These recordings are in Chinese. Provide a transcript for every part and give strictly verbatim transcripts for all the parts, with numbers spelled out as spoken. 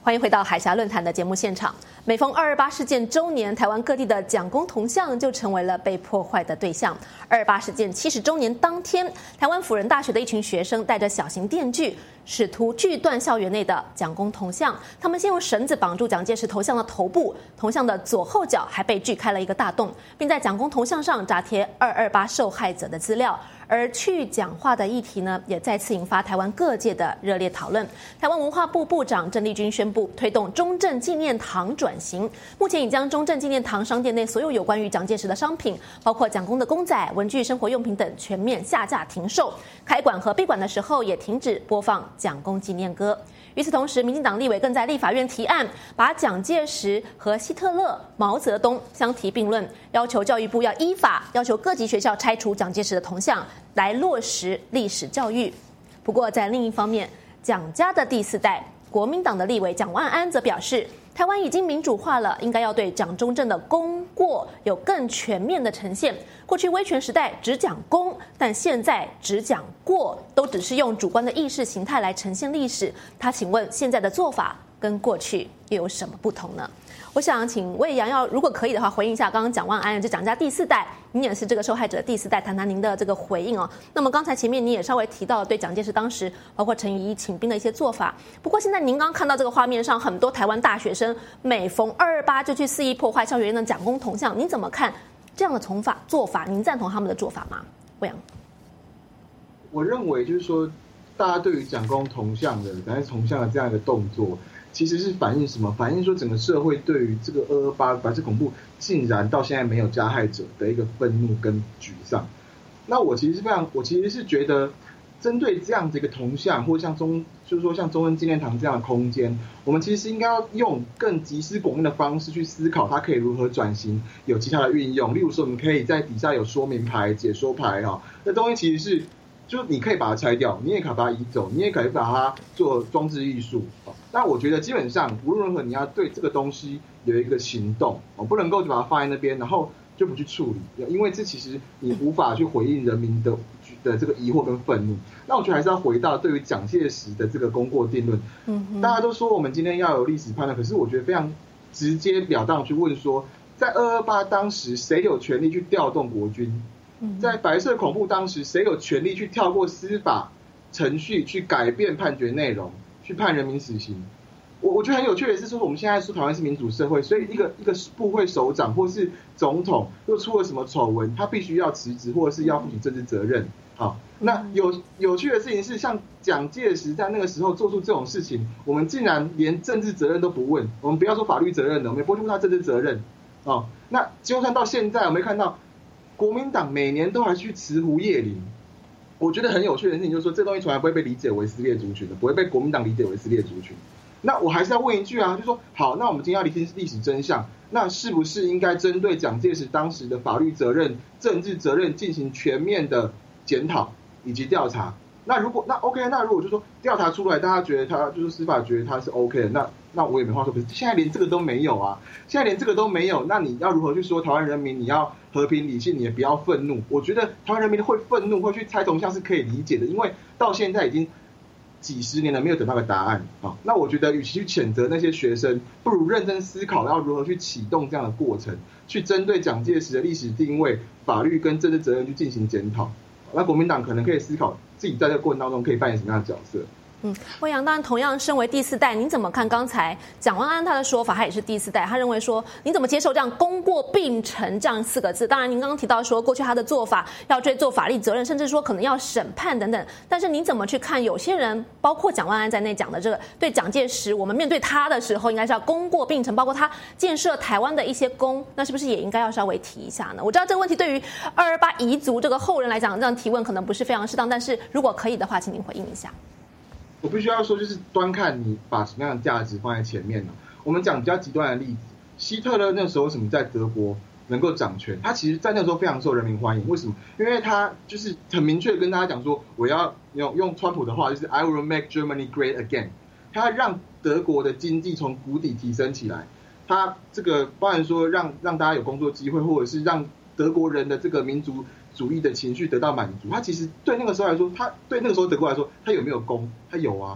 欢迎回到海峡论坛的节目现场。每逢二二八事件周年，台湾各地的蒋公铜像就成为了被破坏的对象。二二八事件七十周年当天，台湾辅仁大学的一群学生带着小型电锯，试图锯断校园内的蒋公铜像。他们先用绳子绑住蒋介石头像的头部，铜像的左后角还被锯开了一个大洞，并在蒋公铜像上扎贴二二八受害者的资料。而去蒋化的议题呢，也再次引发台湾各界的热烈讨论。台湾文化部部长郑丽君宣布推动中正纪念堂转型，目前已将中正纪念堂商店内所有有关于蒋介石的商品，包括蒋公的公仔、文具、生活用品等，全面下架停售。开馆和闭馆的时候也停止播放蒋公纪念歌。与此同时，民进党立委更在立法院提案，把蒋介石和希特勒、毛泽东相提并论，要求教育部要依法要求各级学校拆除蒋介石的铜像，来落实历史教育。不过，在另一方面，蒋家的第四代国民党的立委蒋万安则表示，台湾已经民主化了，应该要对蒋中正的功过有更全面的呈现。过去威权时代只讲功，但现在只讲过，都只是用主观的意识形态来呈现历史。他请问，现在的做法跟过去又有什么不同呢？我想请魏阳要，如果可以的话，回应一下刚刚蒋万安，就蒋家第四代，您也是这个受害者的第四代，谈谈您的这个回应哦。那么刚才前面你也稍微提到了对蒋介石当时包括陈宇一请兵的一些做法，不过现在您刚刚看到这个画面上，很多台湾大学生每逢二二八就去肆意破坏校园的蒋公铜像，您怎么看这样的从法做法？您赞同他们的做法吗？魏阳， 我认为就是说，大家对于蒋公铜像的、蒋介石铜像的这样一个动作，其实是反映什么？反映说整个社会对于这个二二八白色恐怖竟然到现在没有加害者的一个愤怒跟沮丧。那我其实是非常，我其实是觉得，针对这样的一个铜像，或像中，就是说像中正纪念堂这样的空间，我们其实应该要用更集思广益的方式去思考它可以如何转型，有其他的运用。例如说，我们可以在底下有说明牌、解说牌哈，那东西其实是。就是你可以把它拆掉，你也可以把它移走，你也可以把它做装置艺术。那我觉得基本上无论如何，你要对这个东西有一个行动，不能够就把它放在那边，然后就不去处理，因为这其实你无法去回应人民的的这个疑惑跟愤怒。那我觉得还是要回到对于蒋介石的这个功过定论。嗯，大家都说我们今天要有历史判断，可是我觉得非常直截了当去问说，在二二八当时，谁有权利去调动国军？在白色恐怖当时，谁有权利去跳过司法程序去改变判决内容，去判人民死刑？我我觉得很有趣的是说，我们现在说台湾是民主社会，所以一个一个部会首长或是总统若出了什么丑闻，他必须要辞职或者是要负起政治责任。好，那有有趣的事情是，像蒋介石在那个时候做出这种事情，我们竟然连政治责任都不问，我们不要说法律责任了，我们也不问他政治责任。哦，那就算到现在，我们看到。国民党每年都还去慈湖夜林，我觉得很有趣的事情就是说，这东西从来不会被理解为撕裂族群的，不会被国民党理解为撕裂族群。那我还是要问一句啊，就是说，好，那我们今天要厘清历史真相，那是不是应该针对蒋介石当时的法律责任、政治责任进行全面的检讨以及调查？那如果那 OK， 那如果就说调查出来，大家觉得他就是司法觉得他是 OK 的，那那我也没话说。可是现在连这个都没有啊，现在连这个都没有，那你要如何去说台湾人民你要和平理性，你也不要愤怒？我觉得台湾人民会愤怒，会去拆铜像是可以理解的，因为到现在已经几十年了，没有等到个答案啊。那我觉得，与其去谴责那些学生，不如认真思考要如何去启动这样的过程，去针对蒋介石的历史定位、法律跟政治责任去进行检讨。那国民党可能可以思考自己在这个过程当中可以扮演什么样的角色。 嗯，魏阳，当然同样身为第四代，您怎么看刚才蒋万安他的说法？他也是第四代，他认为说，你怎么接受这样功过并成这样四个字？当然，您刚刚提到说，过去他的做法要追究法律责任，甚至说可能要审判等等。但是您怎么去看有些人，包括蒋万安在内讲的这个对蒋介石，我们面对他的时候，应该是要功过并成，包括他建设台湾的一些功，那是不是也应该要稍微提一下呢？我知道这个问题对于二二八遗族这个后人来讲，这样提问可能不是非常适当，但是如果可以的话，请您回应一下。 我必须要说，就是端看你把什么样的价值放在前面呢？我们讲比较极端的例子，希特勒那时候为什么在德国能够掌权？他其实在那时候非常受人民欢迎，为什么？因为他就是很明确的跟大家讲说，我要用用川普的话，就是 I will make Germany great again。他让德国的经济从谷底提升起来，他这个包含说让让大家有工作机会，或者是让德国人的这个民族主义的情绪得到满足。他其实对那个时候来说，他对那个时候德国来说，他有没有功？他有啊。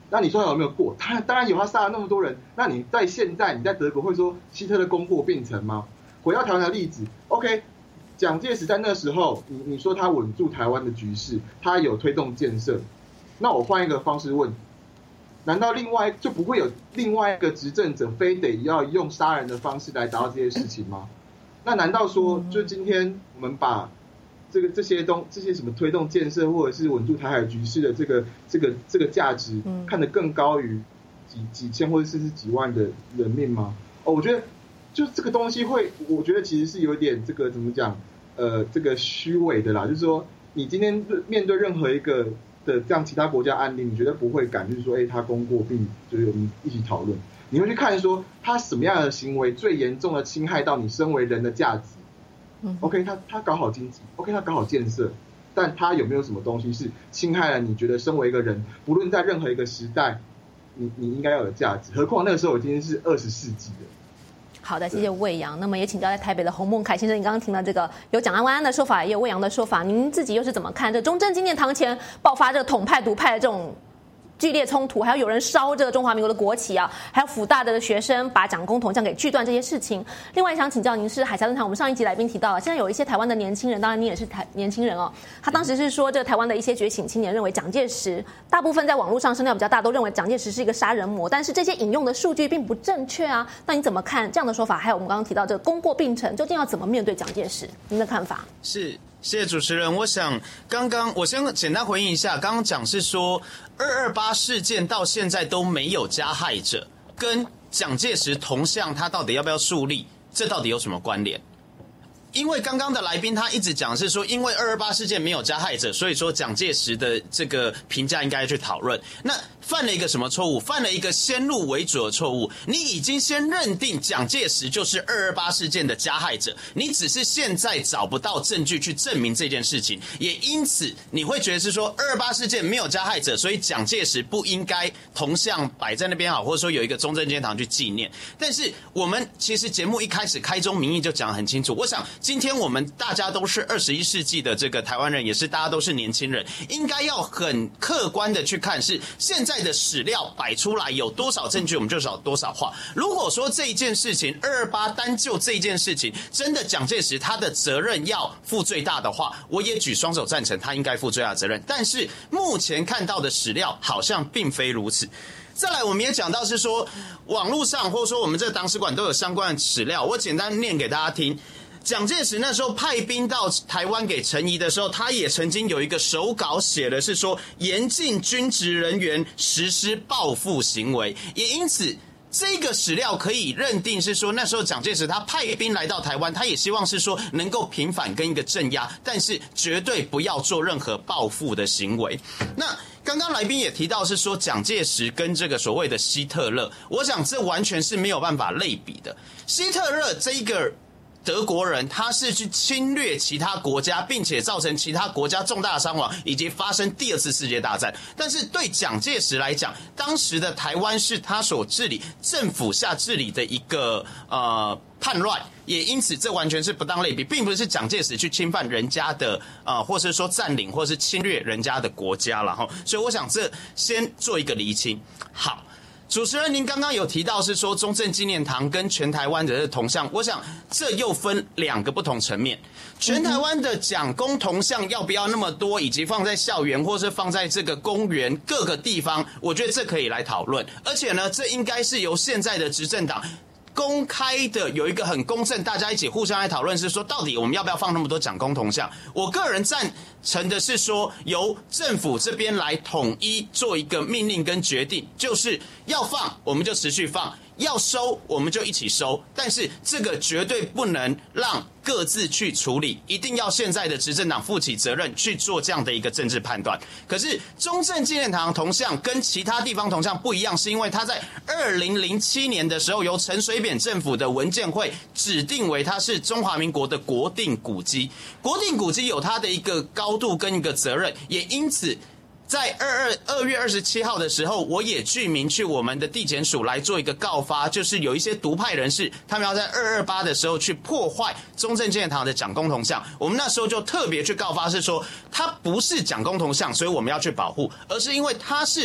那你说他有没有过？他当然有，他杀了那么多人。那你在现在你在德国会说希特勒功过并成吗？回到台湾的例子 ，OK， 蒋介石在那时候，你你说他稳住台湾的局势，他有推动建设。那我换一个方式问，难道另外就不会有另外一个执政者非得要用杀人的方式来达到这些事情吗？那难道说，就今天我们把这个这些东这些什么推动建设或者是稳住台海局势的这个这个这个价值，看得更高于几几千或者甚至几万的人命吗？哦，我觉得就这个东西会，我觉得其实是有点这个怎么讲，呃，这个虚伪的啦。就是说，你今天面对任何一个的这样其他国家案例，你绝对不会敢就是说，哎、欸，他功过并就是我们一起讨论。你会去看说他什么样的行为最严重的侵害到你身为人的价值。嗯、OK， 他他搞好经济 ，OK， 他搞好建设，但他有没有什么东西是侵害了你觉得身为一个人，不论在任何一个时代，你你应该要有价值？何况那个时候已经是二十世纪了。 好的，谢谢魏扬。那么也请教在台北的洪孟凯先生，你刚刚听了这个有蒋万安的说法，也有魏扬的说法，您自己又是怎么看这中正纪念堂前爆发这个统派独派的这种剧烈冲突，还有有人烧这个中华民国的国旗啊，还有辅大的学生把蒋公铜像给锯断这些事情。另外想请教您是海峡论坛，我们上一集来宾提到了，现在有一些台湾的年轻人，当然你也是台年轻人哦，他当时是说这个台湾的一些觉醒青年认为蒋介石，大部分在网络上声量比较大，都认为蒋介石是一个杀人魔，但是这些引用的数据并不正确啊。那你怎么看这样的说法？还有我们刚刚提到这个功过并成，究竟要怎么面对蒋介石？您的看法？ 是。谢谢主持人。我想刚刚我先简单回应一下，刚刚讲是说二二八事件到现在都没有加害者，跟蒋介石铜像他到底要不要树立，这到底有什么关联？因为刚刚的来宾他一直讲是说，因为二二八事件没有加害者，所以说蒋介石的这个评价应该去讨论。那犯了一个什么错误？犯了一个先入为主的错误。你已经先认定蒋介石就是二二八事件的加害者，你只是现在找不到证据去证明这件事情，也因此你会觉得是说二二八事件没有加害者，所以蒋介石不应该铜像摆在那边好，或者说有一个中正纪念堂去纪念。但是我们其实节目一开始开宗明义就讲得很清楚，我想今天我们大家都是二十一世纪的这个台湾人，也是大家都是年轻人，应该要很客观的去看是现在的史料摆出来有多少证据，我们就少多少话。如果说这一件事情二二八单就这一件事情，真的蒋介石他的责任要负最大的话，我也举双手赞成他应该负最大的责任。但是目前看到的史料好像并非如此。再来，我们也讲到是说，网络上或者说我们这个党史馆都有相关的史料，我简单念给大家听。蒋介石那时候派兵到台湾给陈仪的时候，他也曾经有一个手稿写的是说，严禁军职人员实施报复行为，也因此这个史料可以认定是说，那时候蒋介石他派兵来到台湾，他也希望是说能够平反跟一个镇压，但是绝对不要做任何报复的行为。那刚刚来宾也提到是说蒋介石跟这个所谓的希特勒，我想这完全是没有办法类比的。希特勒这一个德国人，他是去侵略其他国家，并且造成其他国家重大伤亡，以及发生第二次世界大战。但是对蒋介石来讲，当时的台湾是他所治理政府下治理的一个呃叛乱，也因此这完全是不当类比，并不是蒋介石去侵犯人家的呃，或是说占领，或是侵略人家的国家了哈。所以我想这先做一个厘清。好。主持人，您刚刚有提到是说中正纪念堂跟全台湾的铜像，我想这又分两个不同层面。全台湾的蒋公铜像要不要那么多，以及放在校园或是放在这个公园各个地方，我觉得这可以来讨论。而且呢，这应该是由现在的执政党公开的有一个很公正，大家一起互相来讨论，是说到底我们要不要放那么多蒋公铜像？我个人赞成的是说，由政府这边来统一做一个命令跟决定，就是要放我们就持续放，要收我们就一起收，但是这个绝对不能让各自去处理，一定要现在的执政党负起责任去做这样的一个政治判断。可是中正纪念堂铜像跟其他地方铜像不一样，是因为它在二零零七年的时候由陈水扁政府的文建会指定为它是中华民国的国定古迹，国定古迹有它的一个高度跟一个责任，也因此在二月二十七号的时候，我也具名去我们的地检署来做一个告发，就是有一些独派人士，他们要在二二八的时候去破坏中正纪念堂的蒋公铜像。我们那时候就特别去告发，是说它不是蒋公铜像，所以我们要去保护，而是因为它是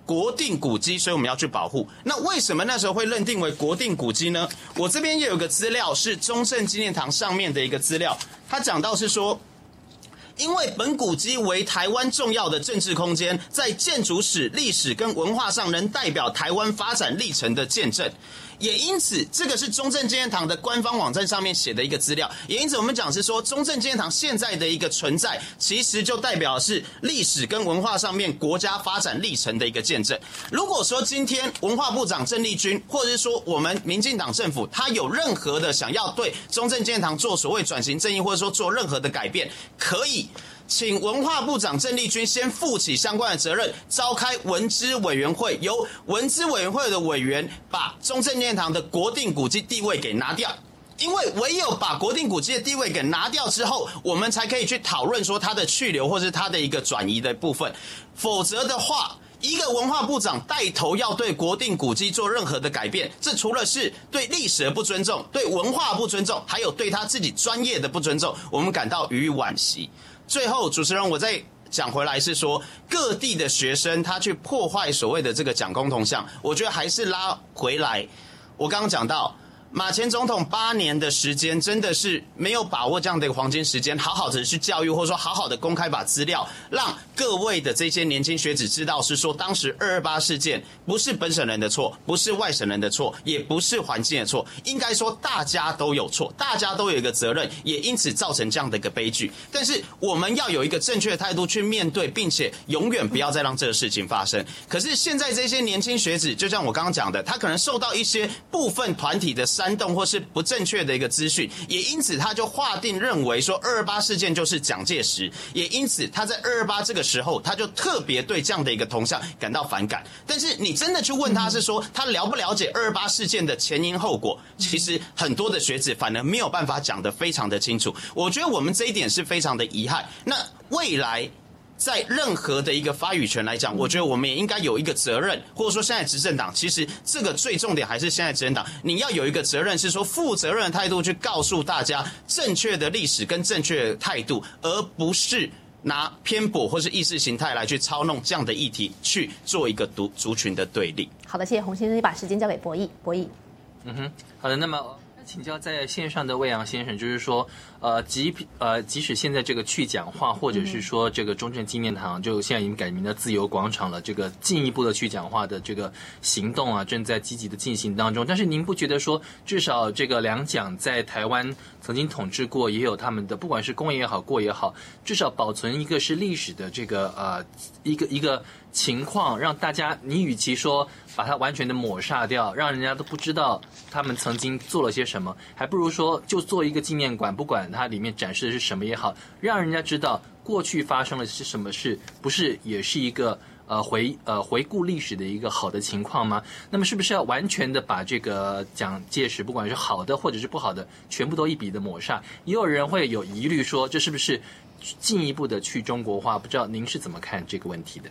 国定古迹，所以我们要去保护。那为什么那时候会认定为国定古迹呢？我这边也有个资料是中正纪念堂上面的一个资料，它讲到是说，因为本古迹为台湾重要的政治空间，在建筑史、历史跟文化上能代表台湾发展历程的见证。也因此，这个是中正纪念堂的官方网站上面写的一个资料。也因此，我们讲是说，中正纪念堂现在的一个存在，其实就代表的是历史跟文化上面国家发展历程的一个见证。如果说今天文化部长郑丽君，或者是说我们民进党政府，他有任何的想要对中正纪念堂做所谓转型正义，或者说做任何的改变，可以请文化部长郑丽君先负起相关的责任，召开文资委员会，由文资委员会的委员把中正纪念堂的国定古迹地位给拿掉。因为唯有把国定古迹的地位给拿掉之后，我们才可以去讨论说它的去留或是它的一个转移的部分。否则的话，一个文化部长带头要对国定古迹做任何的改变，这除了是对历史的不尊重，对文化不尊重，还有对他自己专业的不尊重，我们感到予以惋惜。最后，主持人，我再讲回来是说，各地的学生他去破坏所谓的这个蒋公铜像，我觉得还是拉回来。我刚刚讲到，马前总统八年的时间，真的是没有把握这样的一个黄金时间，好好的去教育，或者说好好的公开把资料，让各位的这些年轻学子知道，是说当时二二八事件不是本省人的错，不是外省人的错，也不是环境的错，应该说大家都有错，大家都有一个责任，也因此造成这样的一个悲剧。但是我们要有一个正确的态度去面对，并且永远不要再让这个事情发生。可是现在这些年轻学子，就像我刚刚讲的，他可能受到一些部分团体的煽动或是不正确的一个资讯，也因此他就划定认为说二二八事件就是蒋介石，也因此他在二二八这个时候，他就特别对这样的一个铜像感到反感。但是你真的去问他是说他了不了解二二八事件的前因后果，其实很多的学子反而没有办法讲得非常的清楚。我觉得我们这一点是非常的遗憾。那未来在任何的一个发语权来讲，我觉得我们也应该有一个责任，或者说现在执政党，其实这个最重点还是现在执政党，你要有一个责任，是说负责任的态度去告诉大家正确的历史跟正确的态度，而不是拿偏颇或是意识形态来去操弄这样的议题，去做一个族族群的对立。 好的，谢谢洪先生，把时间交给博弈。博弈， 嗯哼，好的，那么请教在线上的魏阳先生，就是说，呃，即呃，即使现在这个去蒋化，或者是说这个中正纪念堂，就现在已经改名的自由广场了，这个进一步的去蒋化的这个行动啊，正在积极的进行当中。但是您不觉得说，至少这个两蒋在台湾曾经统治过，也有他们的不管是功也好，过也好，至少保存一个是历史的这个呃一个一个情况，让大家你与其说把它完全的抹煞掉，让人家都不知道他们曾经做了些什么，还不如说就做一个纪念馆，不管它里面展示的是什么也好，让人家知道过去发生了是什么事，不是也是一个呃回呃回顾历史的一个好的情况吗？那么是不是要完全的把这个蒋介石不管是好的或者是不好的，全部都一笔的抹杀？也有人会有疑虑说，这是不是进一步的去中国化？不知道您是怎么看这个问题的？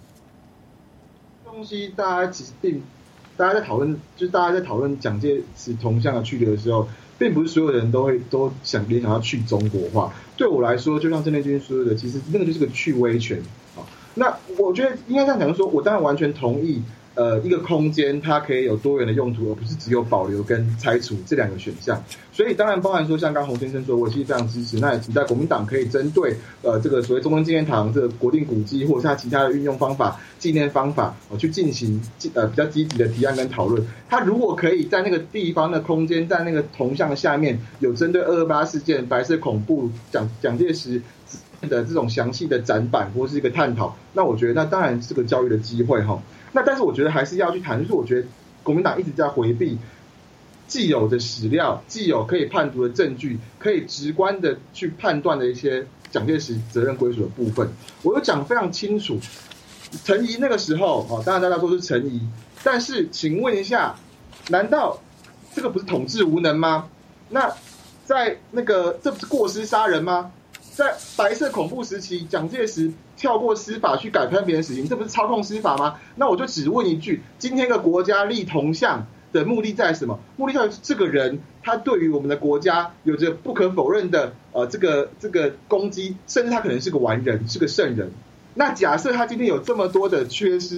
东西大家其实并，大家在讨论，就是大家在讨论蒋介石铜像的去留的时候，并不是所有人都会都想联想要去中国化。对我来说，就像郑丽君说的，其实那个就是个去威权啊。那我觉得应该这样讲，说我当然完全同意，呃，一个空间它可以有多元的用途，而不是只有保留跟拆除这两个选项。所以当然包含说，像刚洪先生说，我其实非常支持。那也期待国民党可以针对呃这个所谓中正纪念堂这个国定古迹，或者是它其他的运用方法、纪念方法，哦，去进行呃比较积极的提案跟讨论。它如果可以在那个地方的空间，在那个铜像下面有针对二二八事件、白色恐怖、蒋蒋介石的这种详细的展板或是一个探讨，那我觉得那当然是个教育的机会哈。那但是我觉得还是要去谈，就是我觉得国民党一直在回避既有的史料、既有可以判读的证据、可以直观的去判断的一些蒋介石责任归属的部分。我有讲非常清楚，陈仪那个时候，哦，当然大家说是陈仪，但是请问一下，难道这个不是统治无能吗？那在那个这不是过失杀人吗？在白色恐怖时期，蒋介石跳过司法去改判别人死刑，这不是操控司法吗？那我就只问一句：今天一个国家立铜像的目的在什么？目的在于这个人他对于我们的国家有着不可否认的呃这个这个功绩，甚至他可能是个完人，是个圣人。那假设他今天有这么多的缺失，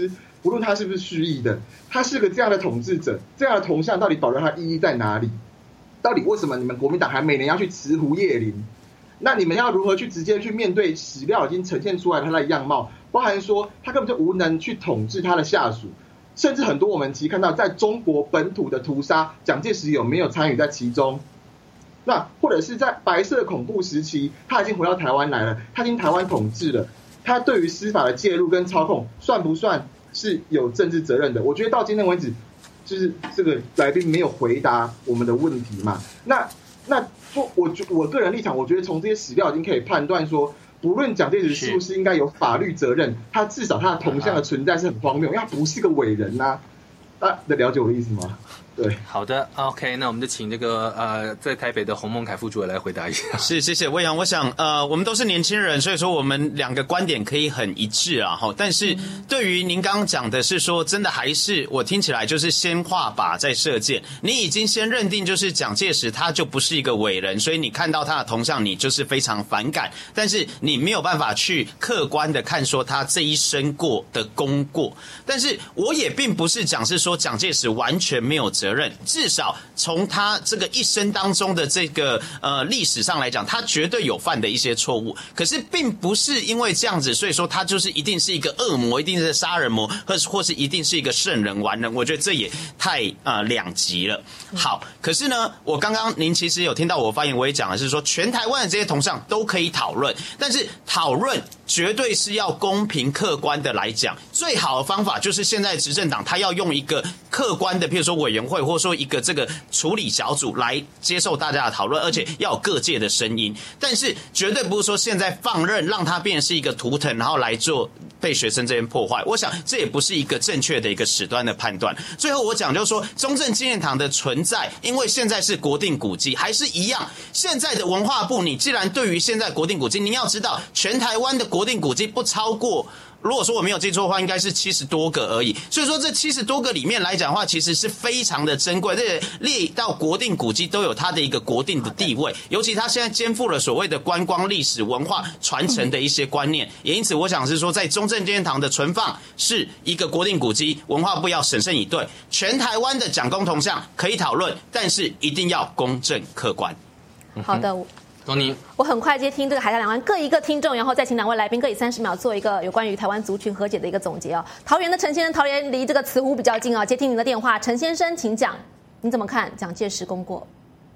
不论他是不是蓄意的，他是个这样的统治者，这样的铜像到底保留它的意义在哪里？到底为什么你们国民党还每年要去慈湖夜林？那你们要如何去直接去面对史料已经呈现出来他的样貌，包含说他根本就无能去统治他的下属，甚至很多我们其实看到在中国本土的屠杀，蒋介石有没有参与在其中？那或者是在白色恐怖时期，他已经回到台湾来了，他已经台湾统治了，他对于司法的介入跟操控，算不算是有政治责任的？我觉得到今天为止，就是这个来宾没有回答我们的问题嘛。那那我我我个人立场，我觉得从这些史料已经可以判断说，不论蒋介石是不是应该有法律责任，他至少他的铜像的存在是很荒谬，因为他不是个伟人呐、啊。大家能了解我的意思吗？对， 好的 ，OK， 那我们就请这个呃，在台北的洪孟凯副主委来回答一下。 是，谢谢魏阳。我想，呃，我们都是年轻人，所以说我们两个观点可以很一致啊。哈，但是对于您刚刚讲的是说，真的还是我听起来就是先画靶再射箭。你已经先认定就是蒋介石他就不是一个伟人，所以你看到他的铜像，你就是非常反感。但是你没有办法去客观的看说他这一生过的功过。但是我也并不是讲是说蒋介石完全没有责任，至少从他这个一生当中的这个呃历史上来讲，他绝对有犯的一些错误。可是并不是因为这样子，所以说他就是一定是一个恶魔，一定是杀人魔，或是或是一定是一个圣人完人。我觉得这也太呃两极了。好，可是呢，我刚刚您其实有听到我发言，我也讲的是说，全台湾的这些铜像都可以讨论，但是讨论绝对是要公平客观的来讲。最好的方法就是现在执政党他要用一个客观的，譬如说委员会，或者说一个这个处理小组来接受大家的讨论，而且要有各界的声音。但是绝对不是说现在放任让它变成是一个图腾，然后来做被学生这边破坏。我想这也不是一个正确的一个史端的判断。最后我讲就是说，中正纪念堂的存在，因为现在是国定古迹，还是一样。现在的文化部，你既然对于现在国定古迹，您要知道，全台湾的国定古迹不超过。如果说我没有记错的话，应该是七十多个而已。所以说这七十多个里面来讲的话，其实是非常的珍贵，这列到国定古迹都有它的一个国定的地位。尤其它现在肩负了所谓的观光历史文化传承的一些观念，也因此我想是说，在中正纪念堂的存放是一个国定古迹，文化部要审慎以对。全台湾的蒋公铜像可以讨论，但是一定要公正客观。 好的。 东尼， 我很快接听这个海峡两岸各一个听众，然后再请两位来宾各以三十秒做一个有关于台湾族群和解的一个总结哦。桃园的陈先生，桃园离这个慈湖比较近啊，接听您的电话，陈先生，请讲，你怎么看蒋介石功过？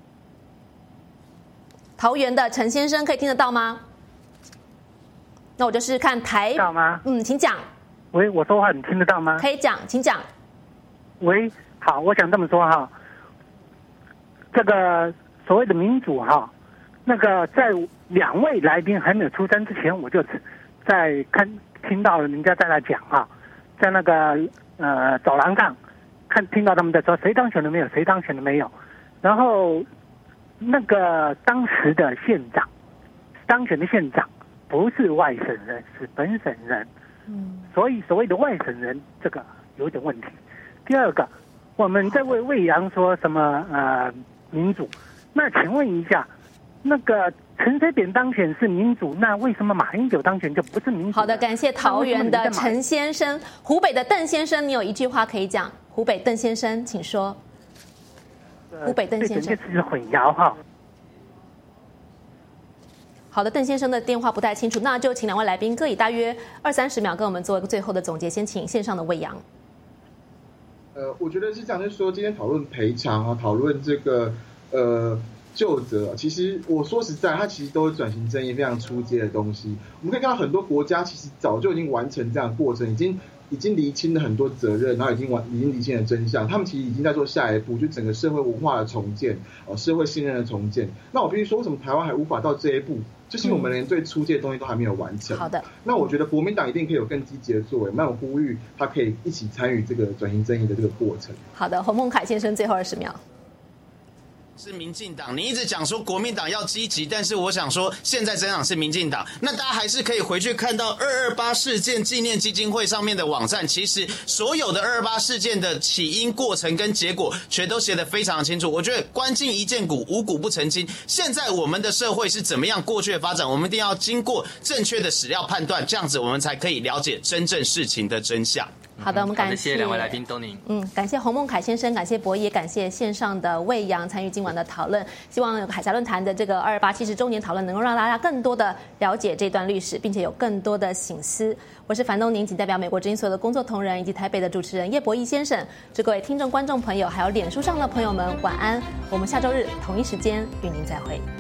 桃园的陈先生可以听得到吗？那我就是看台， 到吗？ 嗯，请讲。 喂，我说话你听得到吗？ 可以讲，请讲。 喂，好，我想这么说哈，这个所谓的民主哈。那个在两位来宾还没有出声之前，我就在看听到人家在那讲啊，在那个呃走廊上看听到他们在说谁当选了没有，谁当选了没有，然后那个当时的县长当选的县长不是外省人，是本省人，嗯，所以所谓的外省人这个有点问题。第二个，我们在为魏阳说什么呃民主，那请问一下。那个陈水扁当选是民主，那为什么马英九当选就不是民主？ 好的，感谢桃园的陈先生，湖北的邓先生，你有一句话可以讲。湖北邓先生，请说。湖北邓先生， 这是混淆哈。 好的，邓先生的电话不太清楚，那就请两位来宾各以大约二三十秒跟我们做一个最后的总结。先请线上的魏阳。 呃，我觉得是这样，就是说今天讨论赔偿啊，讨论这个呃。究责，其实我说实在，它其实都是转型正义非常初阶的东西。我们可以看到很多国家其实早就已经完成这样的过程，已经已经厘清了很多责任，然后已经完已经厘清了真相。他们其实已经在做下一步，就整个社会文化的重建，哦，社会信任的重建。那我必须说，为什么台湾还无法到这一步？就是因为我们连最初阶的东西都还没有完成。 好的。 那我觉得国民党一定可以有更积极的作为，那我呼吁他可以一起参与这个转型正义的这个过程。 好的，洪孟凯先生最后二十秒。 是民进党，你一直讲说国民党要积极，但是我想说，现在真党是民进党，那大家还是可以回去看到二二八事件纪念基金会上面的网站，其实所有的二二八事件的起因、过程跟结果，全都写得非常清楚。我觉得关进一件骨，无骨不成金。现在我们的社会是怎么样过去的发展，我们一定要经过正确的史料判断，这样子我们才可以了解真正事情的真相。 好的，我们感谢谢谢两位来宾东宁。 嗯，感谢洪孟凯先生，感谢博弈，感谢线上的魏阳参与今晚的讨论。希望海峡论坛的这个二二八七十周年讨论能够让大家更多的了解这段历史，并且有更多的省思。我是樊东宁，仅代表美国之音所有的工作同仁以及台北的主持人叶博弈先生，祝各位听众、观众朋友，还有脸书上的朋友们晚安。我们下周日同一时间与您再会。